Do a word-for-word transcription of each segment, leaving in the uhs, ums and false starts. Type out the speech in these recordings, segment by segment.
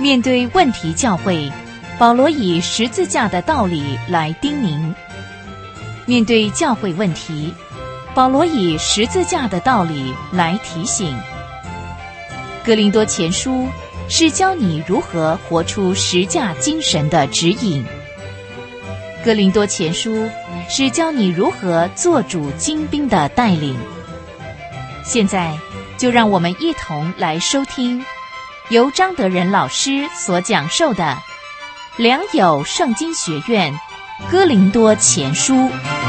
面对问题教会，保罗以十字架的道理来叮咛；面对教会问题，保罗以十字架的道理来提醒。哥林多前书是教你如何活出十架精神的指引，哥林多前书是教你如何做主精兵的带领。现在就让我们一同来收听由张德仁老师所讲授的良友圣经学院哥林多前书。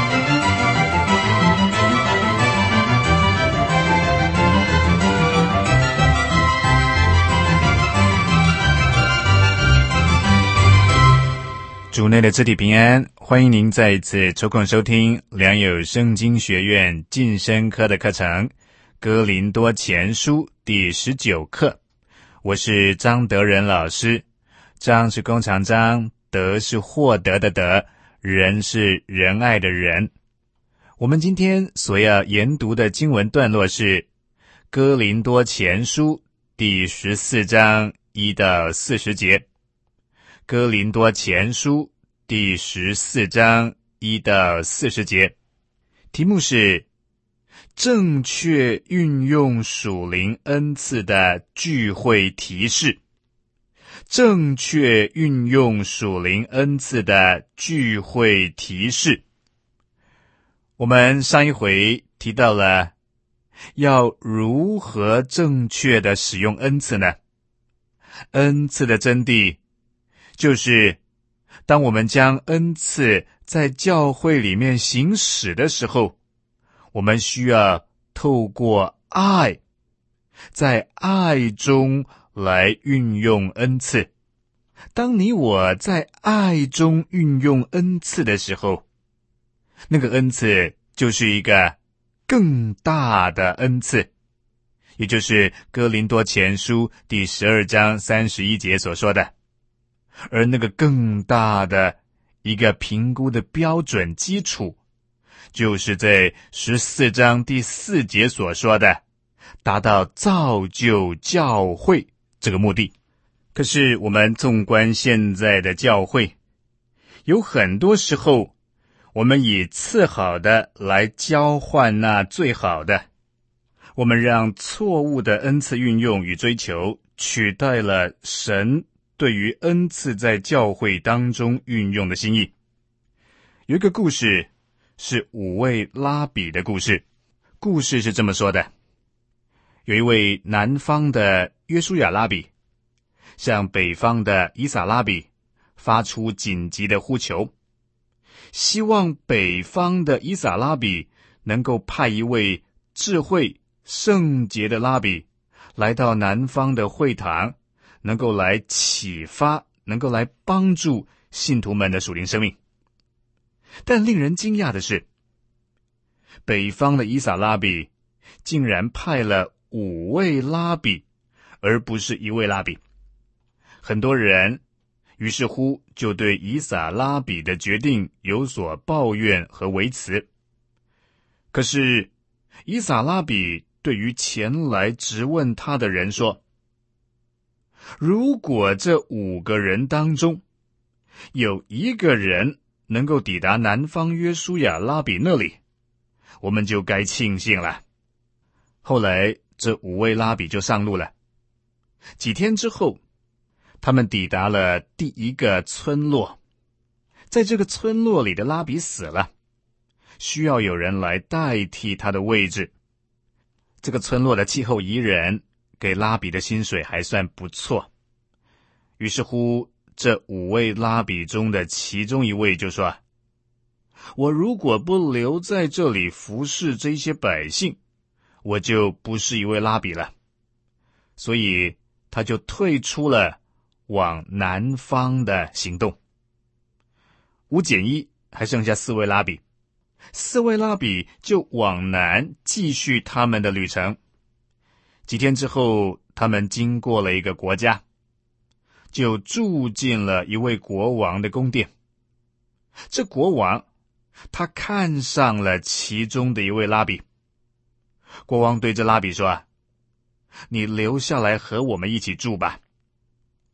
主内的肢体平安，欢迎您再一次抽空收听良友圣经学院晋升科的课程哥林多前书第十九课。我是张德仁老师，张是弓长张，德是获得的德，仁是仁爱的仁。我们今天所要研读的经文段落是哥林多前书第十四章一到四十节。哥林多前书第十四章一到四十节，题目是正确运用属灵恩赐的聚会提示。正确运用属灵恩赐的聚会提示。我们上一回提到了要如何正确的使用恩赐呢？恩赐的真谛就是当我们将恩赐在教会里面行使的时候，我们需要透过爱，在爱中来运用恩赐。当你我在爱中运用恩赐的时候，那个恩赐就是一个更大的恩赐，也就是哥林多前书第十二章三十一节所说的。而那个更大的一个评估的标准基础，就是在十四章第四节所说的，达到造就教会这个目的。可是我们纵观现在的教会，有很多时候，我们以次好的来交换那最好的，我们让错误的恩赐运用与追求取代了神对于恩赐在教会当中运用的心意。有一个故事是五位拉比的故事。故事是这么说的：有一位南方的约书亚拉比向北方的以撒拉比发出紧急的呼求，希望北方的以撒拉比能够派一位智慧圣洁的拉比来到南方的会堂，能够来启发，能够来帮助信徒们的属灵生命。但令人惊讶的是，北方的以撒拉比竟然派了五位拉比，而不是一位拉比。很多人于是乎就对以撒拉比的决定有所抱怨和维持。可是以撒拉比对于前来质问他的人说，如果这五个人当中有一个人能够抵达南方约书亚拉比那里，我们就该庆幸了。后来这五位拉比就上路了。几天之后，他们抵达了第一个村落。在这个村落里的拉比死了，需要有人来代替他的位置。这个村落的气候宜人，给拉比的薪水还算不错。于是乎，这五位拉比中的其中一位就说，我如果不留在这里服侍这些百姓，我就不是一位拉比了。所以他就退出了往南方的行动。五减一，还剩下四位拉比。四位拉比就往南继续他们的旅程。几天之后，他们经过了一个国家，就住进了一位国王的宫殿。这国王他看上了其中的一位拉比。国王对这拉比说，你留下来和我们一起住吧。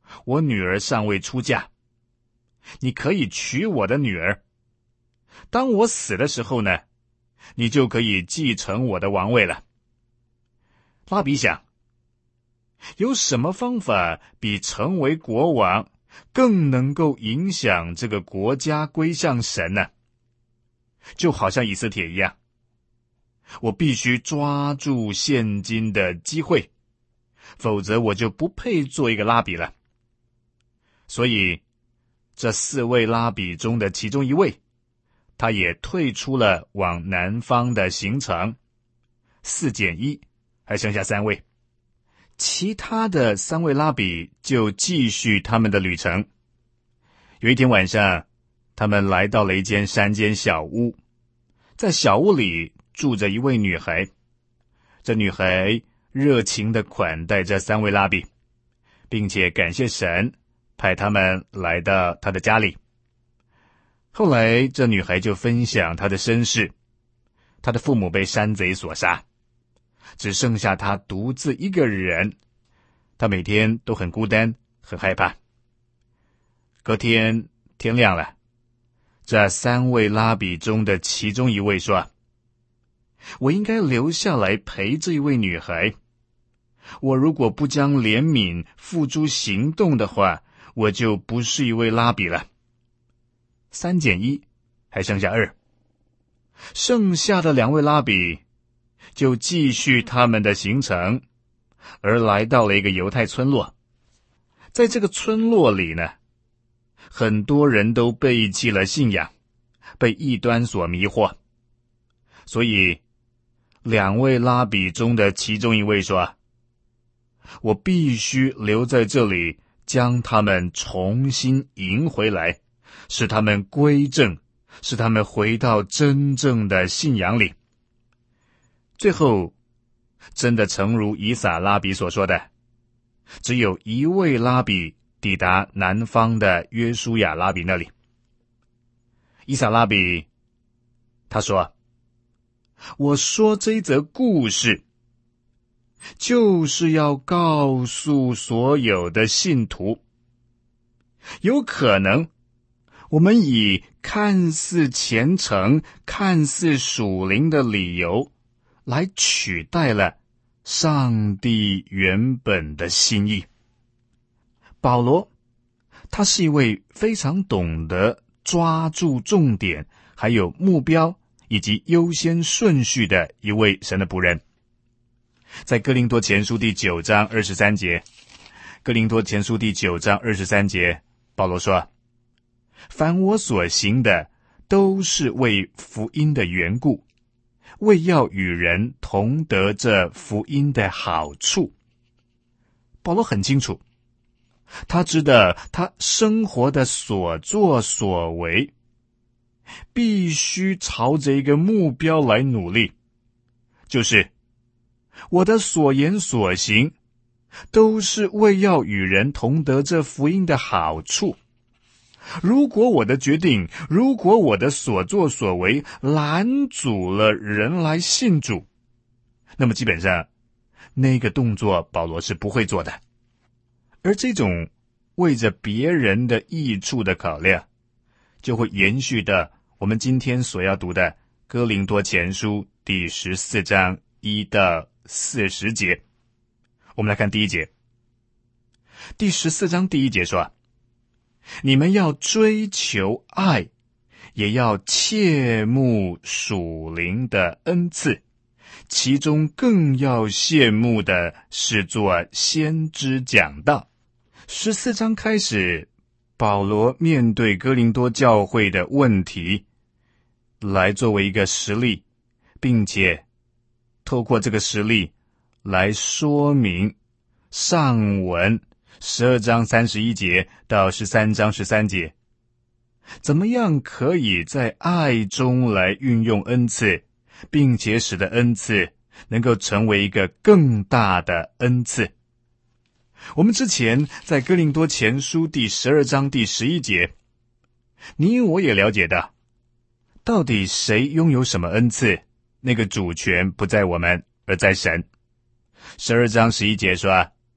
我女儿尚未出嫁，你可以娶我的女儿。当我死的时候呢，你就可以继承我的王位了。拉比想，有什么方法比成为国王更能够影响这个国家归向神呢？就好像以斯帖一样，我必须抓住现今的机会，否则我就不配做一个拉比了。所以这四位拉比中的其中一位，他也退出了往南方的行程，四减一，还剩下三位。其他的三位拉比就继续他们的旅程。有一天晚上，他们来到了一间山间小屋，在小屋里住着一位女孩。这女孩热情地款待这三位拉比，并且感谢神派他们来到她的家里。后来这女孩就分享她的身世，她的父母被山贼所杀，只剩下她独自一个人，她每天都很孤单，很害怕。隔天天亮了，这三位拉比中的其中一位说，我应该留下来陪这一位女孩，我如果不将怜悯付诸行动的话，我就不是一位拉比了。三减一，还剩下二。剩下的两位拉比就继续他们的行程，而来到了一个犹太村落。在这个村落里呢，很多人都背弃了信仰，被异端所迷惑。所以两位拉比中的其中一位说，我必须留在这里，将他们重新迎回来，使他们归正，使他们回到真正的信仰里。最后真的诚如以撒拉比所说的，只有一位拉比抵达南方的约书亚拉比那里。以撒拉比他说，我说这一则故事就是要告诉所有的信徒，有可能我们以看似虔诚、看似属灵的理由来取代了上帝原本的心意。保罗他是一位非常懂得抓住重点还有目标以及优先顺序的一位神的仆人。在哥林多前书第九章二十三节，哥林多前书第九章二十三节，保罗说，凡我所行的都是为福音的缘故，为要与人同得这福音的好处。保罗很清楚，他知道他生活的所作所为必须朝着一个目标来努力，就是我的所言所行都是为要与人同得这福音的好处。如果我的决定，如果我的所作所为拦阻了人来信主，那么基本上那个动作保罗是不会做的。而这种为着别人的益处的考量，就会延续到我们今天所要读的哥林多前书第十四章一到四十节。我们来看第一节。第十四章第一节说，你们要追求爱，也要切慕属灵的恩赐，其中更要羡慕的是做先知讲道。十四章开始，保罗面对哥林多教会的问题，来作为一个实例，并且透过这个实例来说明上文十二章三十一节到十三章十三节，怎么样可以在爱中来运用恩赐，并且使得恩赐能够成为一个更大的恩赐。我们之前在哥林多前书第十二章第十一节，你我也了解到，到底谁拥有什么恩赐，那个主权不在我们，而在神。十二章十一节说，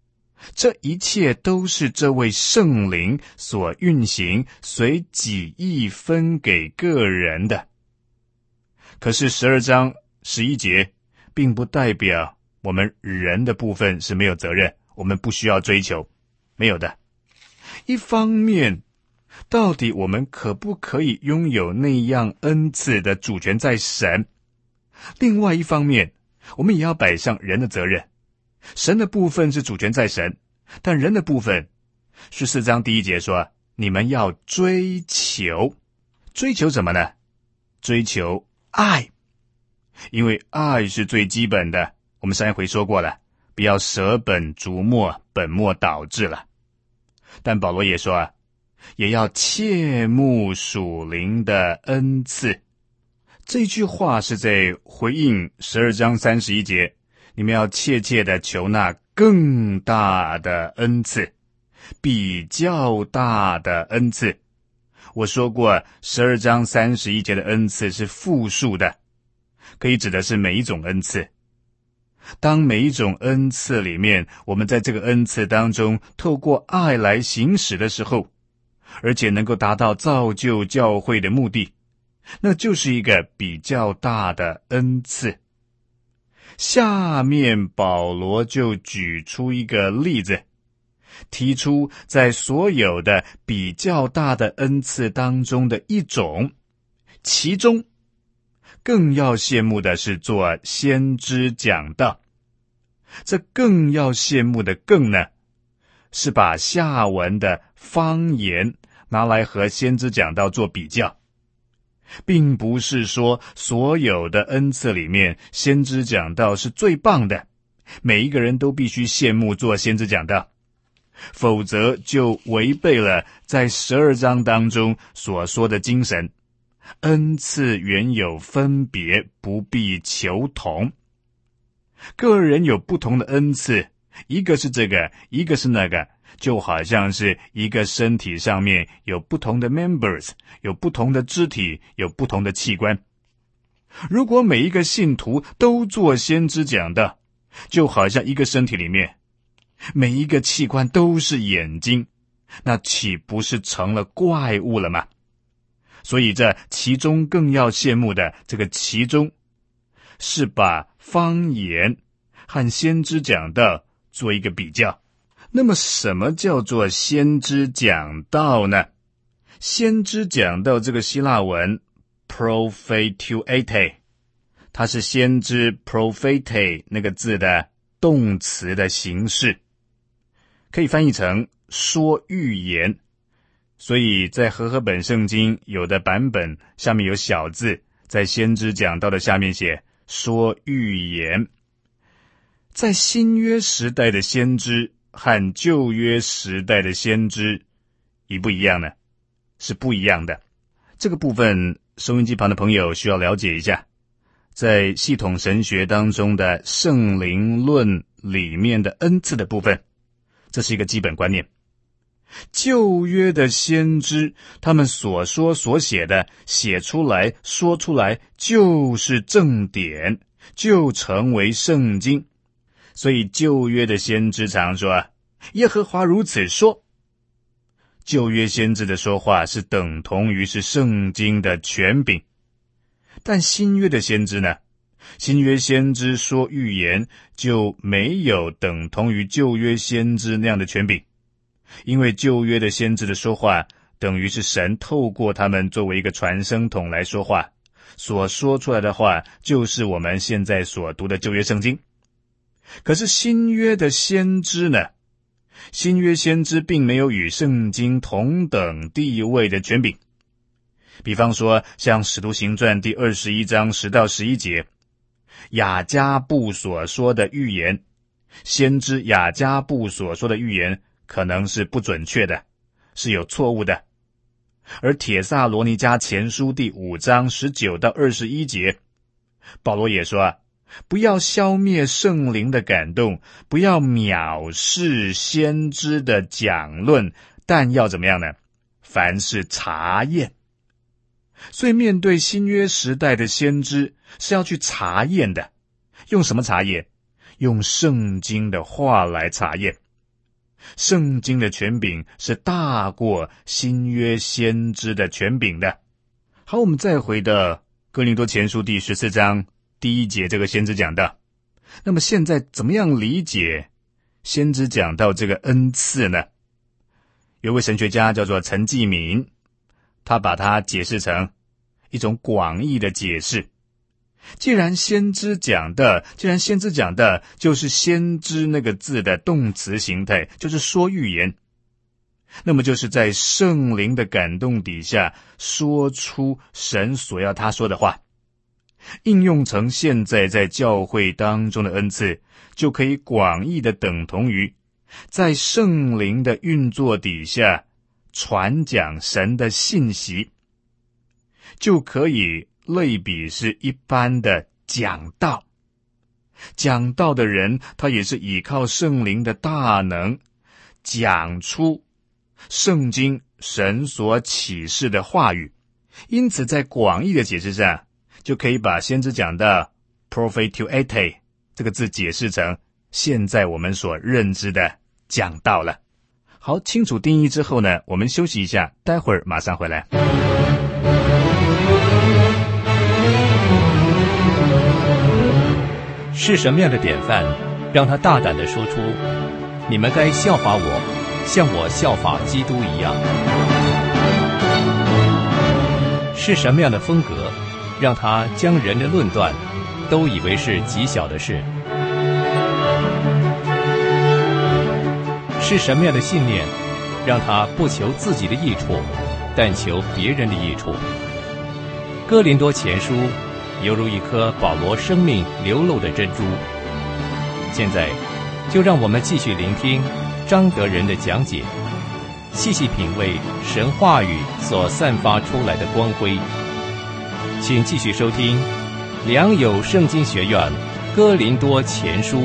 这一切都是这位圣灵所运行，随己意分给个人的。可是十二章十一节并不代表我们人的部分是没有责任，我们不需要追求，没有的。一方面，到底我们可不可以拥有那样恩赐的主权在神？另外一方面，我们也要摆上人的责任。神的部分是主权在神，但人的部分，十四章第一节说，你们要追求。追求什么呢？追求爱。因为爱是最基本的，我们上一回说过了，不要舍本逐末，本末倒置了。但保罗也说啊，也要切慕属灵的恩赐。这句话是在回应十二章三十一节，你们要切切的求那更大的恩赐，比较大的恩赐。我说过，十二章三十一节的恩赐是复数的，可以指的是每一种恩赐。当每一种恩赐里面，我们在这个恩赐当中透过爱来行使的时候，而且能够达到造就教会的目的，那就是一个比较大的恩赐。下面保罗就举出一个例子，提出在所有的比较大的恩赐当中的一种，其中更要羡慕的是做先知讲道。这更要羡慕的更呢，是把下文的方言拿来和先知讲道做比较，并不是说所有的恩赐里面先知讲道是最棒的，每一个人都必须羡慕做先知讲道，否则就违背了在十二章当中所说的精神，恩赐原有分别，不必求同。个人有不同的恩赐，一个是这个，一个是那个，就好像是一个身体上面有不同的 members， 有不同的肢体，有不同的器官。如果每一个信徒都做先知讲道，就好像一个身体里面每一个器官都是眼睛，那岂不是成了怪物了吗？所以这其中更要羡慕的，这个其中是把方言和先知讲道做一个比较。那么什么叫做先知讲道呢？先知讲道这个希腊文 prophetuete， 它是先知 prophete 那个字的动词的形式，可以翻译成说预言。所以在和合本圣经有的版本下面有小字，在先知讲道的下面写说预言。在新约时代的先知和旧约时代的先知一不一样呢？是不一样的。这个部分收音机旁的朋友需要了解一下，在系统神学当中的圣灵论里面的恩赐的部分，这是一个基本观念。旧约的先知，他们所说所写的，写出来说出来就是正典，就成为圣经。所以旧约的先知常说，耶和华如此说。旧约先知的说话是等同于是圣经的权柄。但新约的先知呢？新约先知说预言就没有等同于旧约先知那样的权柄。因为旧约的先知的说话等于是神透过他们作为一个传声筒来说话，所说出来的话就是我们现在所读的旧约圣经。可是新约的先知呢？新约先知并没有与圣经同等地位的权柄。比方说像使徒行传第二十一章十到十一节，雅加布所说的预言，先知雅加布所说的预言可能是不准确的，是有错误的。而帖撒罗尼迦前书第五章十九到二十一节，保罗也说，不要消灭圣灵的感动，不要藐视先知的讲论，但要怎么样呢？凡事查验。所以面对新约时代的先知，是要去查验的。用什么查验？用圣经的话来查验。 圣经的权柄是大过新约先知的权柄的。好，我们再回到哥林多前书第十四章第一节，这个先知讲道。那么现在怎么样理解先知讲道这个恩赐呢？有位神学家叫做陈继民，他把它解释成一种广义的解释。既然先知讲的，既然先知讲的就是先知那个字的动词形态，就是说预言，那么就是在圣灵的感动底下说出神所要他说的话。应用成现在在教会当中的恩赐，就可以广义的等同于在圣灵的运作底下传讲神的信息，就可以类比是一般的讲道。讲道的人，他也是依靠圣灵的大能，讲出圣经神所启示的话语。因此在广义的解释上，就可以把先知讲的 prophetuete 这个字解释成现在我们所认知的讲道了。好，清楚定义之后呢，我们休息一下，待会儿马上回来。 是什么样的典范，让他大胆地说出你们该效法我，像我效法基督一样？是什么样的风格，让他将人的论断都以为是极小的事？是什么样的信念，让他不求自己的益处，但求别人的益处？哥林多前书犹如一颗保罗生命流露的珍珠。现在就让我们继续聆听张德仁的讲解，细细品味神话语所散发出来的光辉。请继续收听良友圣经学院哥林多前书。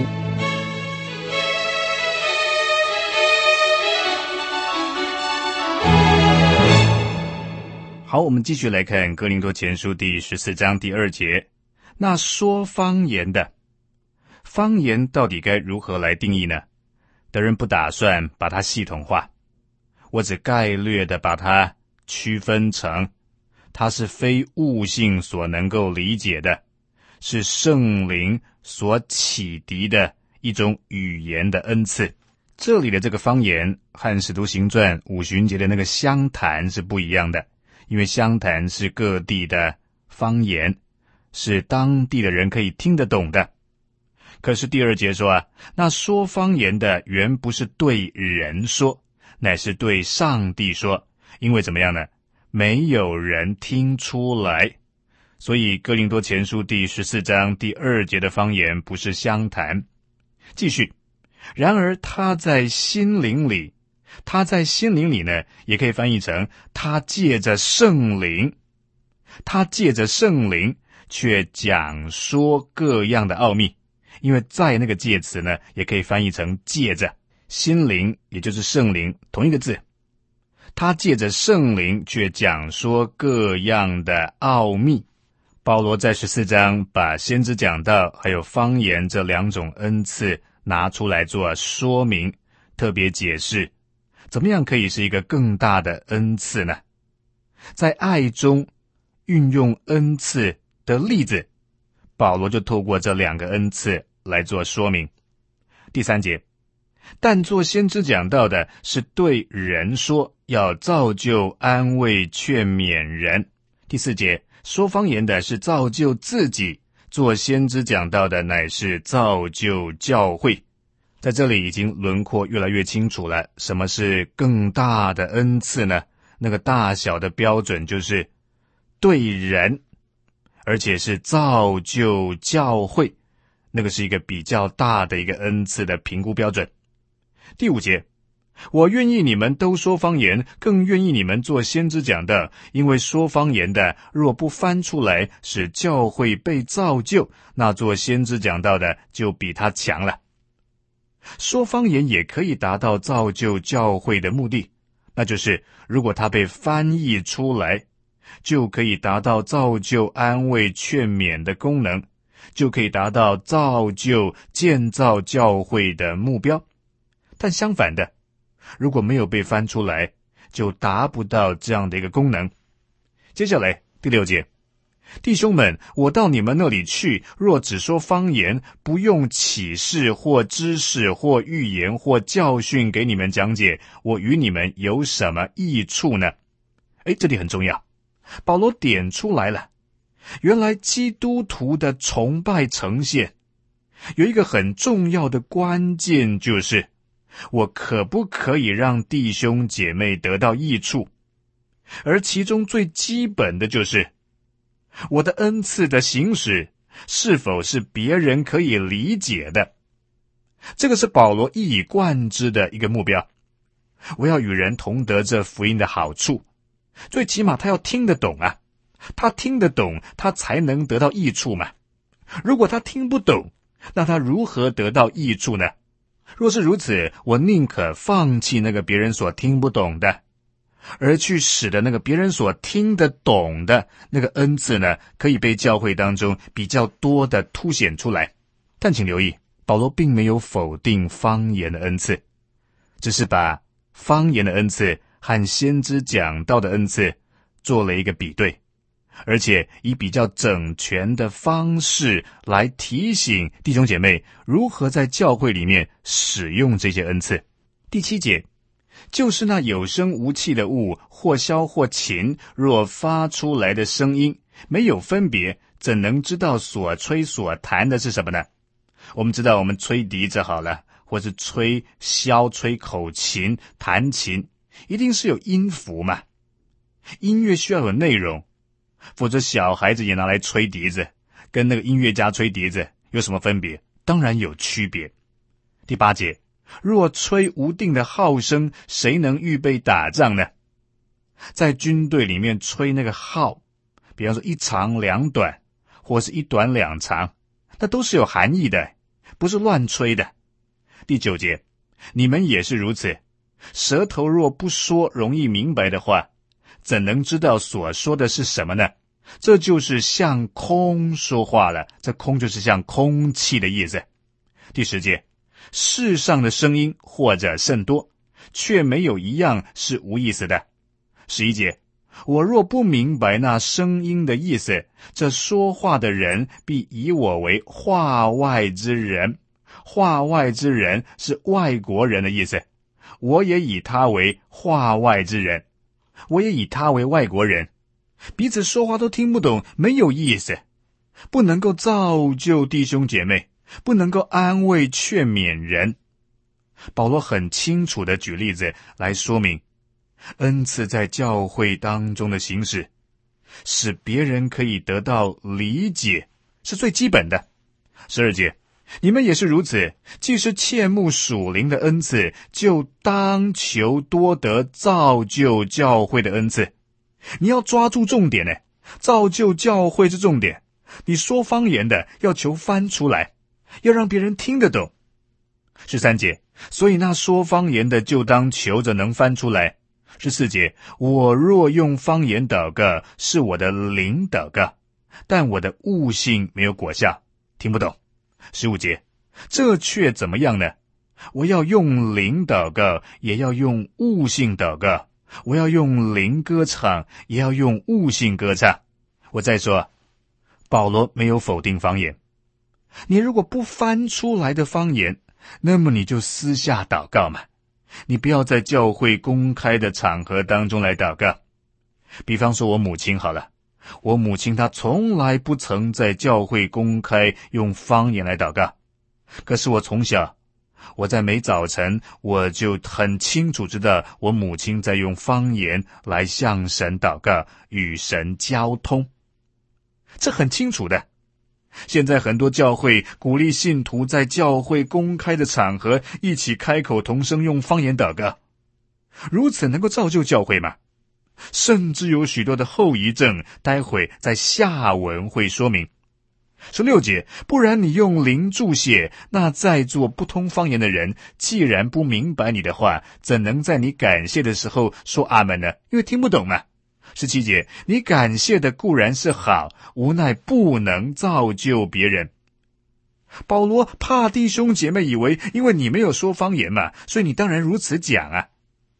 好，我们继续来看哥林多前书第十四章第二节。那说方言的，方言到底该如何来定义呢？德仁不打算把它系统化，我只概略的把它区分成它是非悟性所能够理解的，是圣灵所启迪的一种语言的恩赐。这里的这个方言和使徒行传五旬节的那个乡谈是不一样的，因为乡谈是各地的方言，是当地的人可以听得懂的。可是第二节说啊，那说方言的原不是对人说，乃是对上帝说，因为怎么样呢？没有人听出来。所以哥林多前书第十四章第二节的方言不是乡谈。继续，然而他在心灵里，他在心灵里呢，也可以翻译成他借着圣灵，他借着圣灵却讲说各样的奥秘。因为在那个介词呢，也可以翻译成借着，心灵也就是圣灵，同一个字。他借着圣灵却讲说各样的奥秘。保罗在十四章把先知讲道还有方言这两种恩赐拿出来做说明，特别解释怎么样可以是一个更大的恩赐呢？在爱中运用恩赐的例子，保罗就透过这两个恩赐来做说明。第三节，但做先知讲道的是对人说，要造就安慰劝勉人。第四节，说方言的是造就自己，做先知讲道的乃是造就教会。在这里已经轮廓越来越清楚了，什么是更大的恩赐呢？那个大小的标准就是对人，而且是造就教会，那个是一个比较大的一个恩赐的评估标准。第五节，我愿意你们都说方言，更愿意你们做先知讲的，因为说方言的若不翻出来使教会被造就，那做先知讲道的就比他强了。说方言也可以达到造就教会的目的，那就是如果它被翻译出来，就可以达到造就安慰劝勉的功能，就可以达到造就建造教会的目标。但相反的， 如果没有被翻出来，就达不到这样的一个功能。接下来第六节，弟兄们，我到你们那里去，若只说方言，不用启示或知识或预言或教训给你们讲解，我与你们有什么益处呢？诶，这里很重要，保罗点出来了，原来基督徒的崇拜呈现有一个很重要的关键，就是我可不可以让弟兄姐妹得到益处，而其中最基本的就是我的恩赐的行使是否是别人可以理解的。这个是保罗一以贯之的一个目标，我要与人同得这福音的好处，最起码他要听得懂啊，他听得懂他才能得到益处嘛。如果他听不懂，那他如何得到益处呢？若是如此，我宁可放弃那个别人所听不懂的，而去使得那个别人所听得懂的那个恩赐呢，可以被教会当中比较多的凸显出来。但请留意，保罗并没有否定方言的恩赐，只是把方言的恩赐和先知讲道的恩赐做了一个比对，而且以比较整全的方式来提醒弟兄姐妹如何在教会里面使用这些恩赐。第七节，就是那有声无气的物，或箫或琴，若发出来的声音没有分别，怎能知道所吹所弹的是什么呢？我们知道我们吹笛子好了，或是吹箫、吹口琴、弹琴，一定是有音符嘛。音乐需要有内容，否则小孩子也拿来吹笛子，跟那个音乐家吹笛子有什么分别？当然有区别。第八节，若吹无定的号声，谁能预备打仗呢？在军队里面吹那个号，比方说一长两短，或是一短两长，那都是有含义的，不是乱吹的。第九节，你们也是如此，舌头若不说容易明白的话，怎能知道所说的是什么呢？这就是向空说话了，这空就是像空气的意思。第十节，世上的声音或者甚多，却没有一样是无意思的。十一节，我若不明白那声音的意思，这说话的人必以我为话外之人。话外之人是外国人的意思，我也以他为话外之人，我也以他为外国人，彼此说话都听不懂，没有意思，不能够造就弟兄姐妹，不能够安慰劝勉人。保罗很清楚地举例子来说明恩赐在教会当中的行使，使别人可以得到理解，是最基本的。十二节，你们也是如此，既是切慕属灵的恩赐，就当求多得造就教会的恩赐。你要抓住重点呢，造就教会是重点。你说方言的要求翻出来，要让别人听得懂。十三节，所以那说方言的就当求着能翻出来。十四节，我若用方言祷告，是我的灵祷告，但我的悟性没有果效，听不懂。十五节，这却怎么样呢？我要用灵祷告，也要用悟性祷告，我要用灵歌唱，也要用悟性歌唱。我再说，保罗没有否定方言。你如果不翻出来的方言，那么你就私下祷告嘛，你不要在教会公开的场合当中来祷告。比方说我母亲好了，我母亲她从来不曾在教会公开用方言来祷告，可是我从小，我在每早晨我就很清楚知道我母亲在用方言来向神祷告，与神交通，这很清楚的。现在很多教会鼓励信徒在教会公开的场合一起开口同声用方言祷告，如此能够造就教会吗？甚至有许多的后遗症，待会在下文会说明。十六节，不然你用灵注解，那在座不通方言的人，既然不明白你的话，怎能在你感谢的时候说阿们呢？因为听不懂嘛。十七节，你感谢的固然是好，无奈不能造就别人。保罗怕弟兄姐妹以为因为你没有说方言嘛，所以你当然如此讲啊，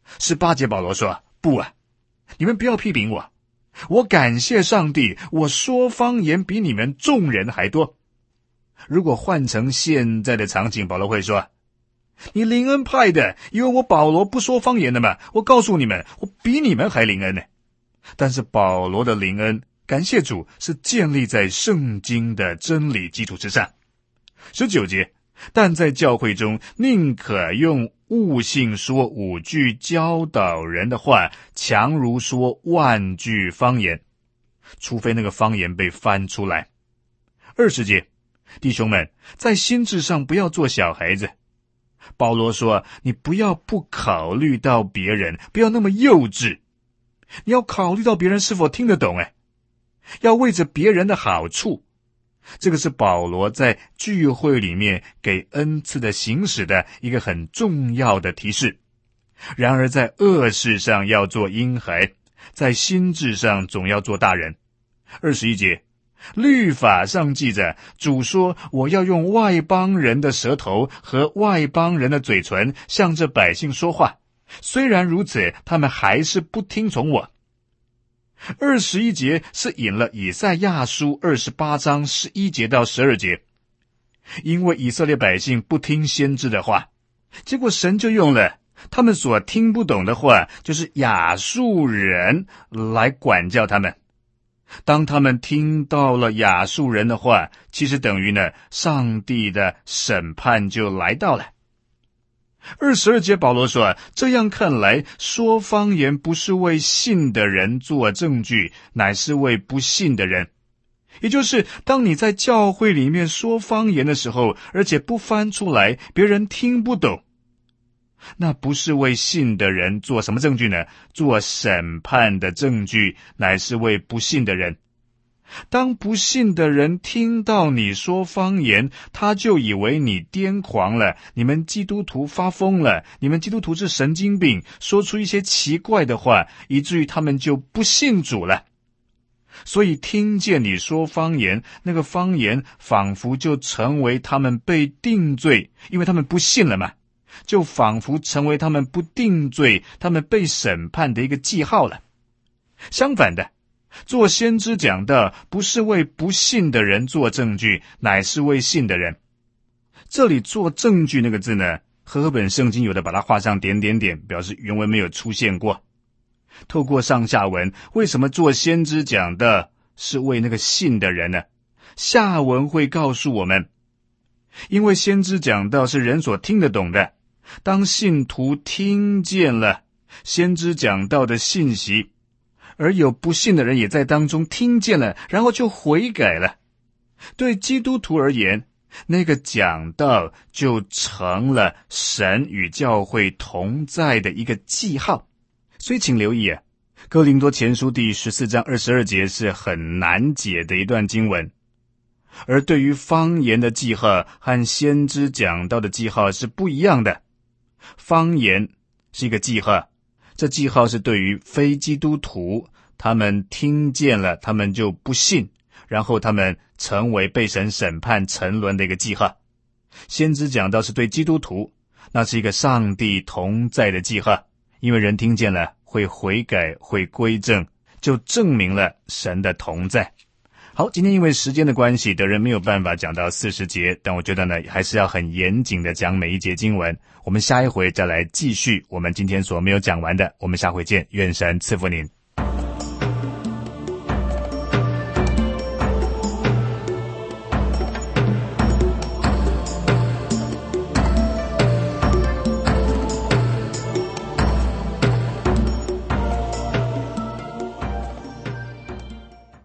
十八节保罗说，不啊，你们不要批评我，我感谢上帝，我说方言比你们众人还多。如果换成现在的场景，保罗会说，你灵恩派的以为我保罗不说方言的吗？我告诉你们，我比你们还灵恩呢。但是保罗的灵恩，感谢主，是建立在圣经的真理基础之上。十九节，但在教会中，宁可用悟性说五句教导人的话，强如说万句方言，除非那个方言被翻出来。二十节，弟兄们，在心智上不要做小孩子。保罗说，你不要不考虑到别人，不要那么幼稚，你要考虑到别人是否听得懂，哎，要为着别人的好处。这个是保罗在聚会里面给恩赐的行使的一个很重要的提示。然而在恶事上要做婴孩，在心智上总要做大人。二十一节，律法上记着，主说，我要用外邦人的舌头和外邦人的嘴唇向这百姓说话，虽然如此，他们还是不听从我。二十一节是引了以赛亚书二十八章十一节到十二节，因为以色列百姓不听先知的话，结果神就用了他们所听不懂的话，就是亚述人来管教他们。当他们听到了亚述人的话，其实等于呢，上帝的审判就来到了。二十二节保罗说，这样看来，说方言不是为信的人做证据，乃是为不信的人。也就是当你在教会里面说方言的时候，而且不翻出来，别人听不懂，那不是为信的人做什么证据呢？做审判的证据，乃是为不信的人。当不信的人听到你说方言，他就以为你癫狂了，你们基督徒发疯了，你们基督徒是神经病，说出一些奇怪的话，以至于他们就不信主了。所以听见你说方言，那个方言仿佛就成为他们被定罪，因为他们不信了嘛，就仿佛成为他们不定罪，他们被审判的一个记号了。相反的，做先知讲的不是为不信的人做证据，乃是为信的人。这里做证据那个字呢，和合本圣经有的把它画上点点点，表示原文没有出现过。透过上下文，为什么做先知讲的是为那个信的人呢？下文会告诉我们，因为先知讲道是人所听得懂的，当信徒听见了先知讲道的信息，而有不信的人也在当中听见了，然后就悔改了，对基督徒而言，那个讲道就成了神与教会同在的一个记号。所以请留意啊，哥林多前书第十四章二十二节是很难解的一段经文，而对于方言的记号和先知讲道的记号是不一样的。方言是一个记号，这记号是对于非基督徒，他们听见了，他们就不信，然后他们成为被神审判沉沦的一个记号。先知讲道是对基督徒，那是一个上帝同在的记号，因为人听见了会悔改，会归正，就证明了神的同在。好，今天因为时间的关系，德仁没有办法讲到四十节，但我觉得呢，还是要很严谨的讲每一节经文。我们下一回再来继续我们今天所没有讲完的，我们下回见，愿神赐福您。